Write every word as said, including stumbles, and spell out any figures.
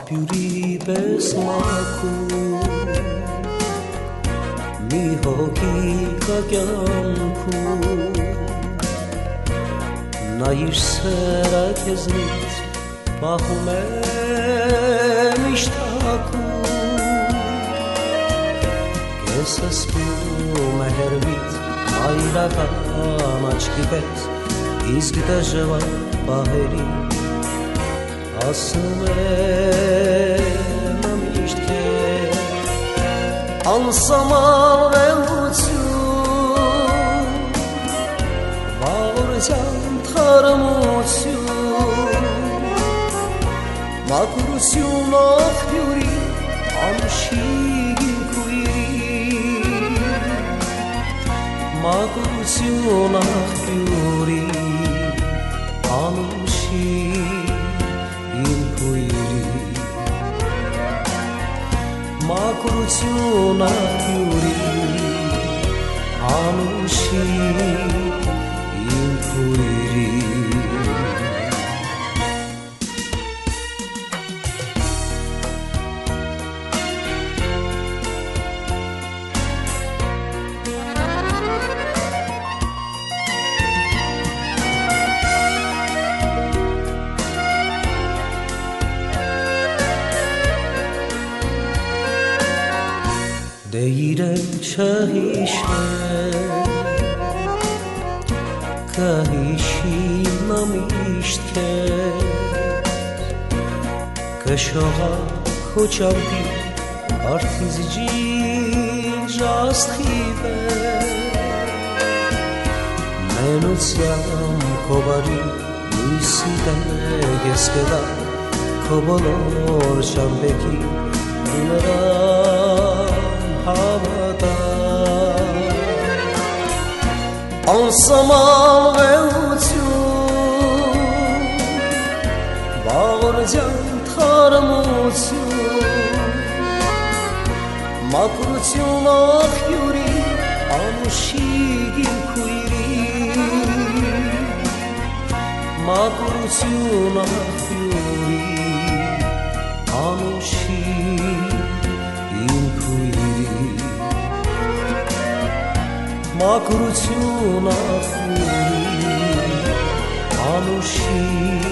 աղբյուրի պես մաքուր մի հոգի կա կյանքում նա իր սերը քեզնից պահում է միշտ հակում քեզ սպում է հերվից այրական աչքի պես իսկ դժվար պահերի ասում է նա միշտ քեզ անսաման վեհություն վաղորձյան թարմություն մաքրություն աղբյուրի անշիգ քույրի մաքրություն աղբյուրի անշիգ մաքրություն աղբյուրի անուշի իմ քույրի Դե իրեն չհիշներ կհիշի նա միշտ քեզ կշողա քո ճամփի արդիզ ջինջ աստղի պես մենությամբ քո բարի լույսի տեղ ես կգա քո բոլոր ճամփեքի նրա անսաման վեհություն վաղորձյան թարմություն մաքրություն աղբյուրի անուշիգ իմ քույրի մաքրություն աղբյուրի անուշիգ մաքրություն աղբյուրի անուշի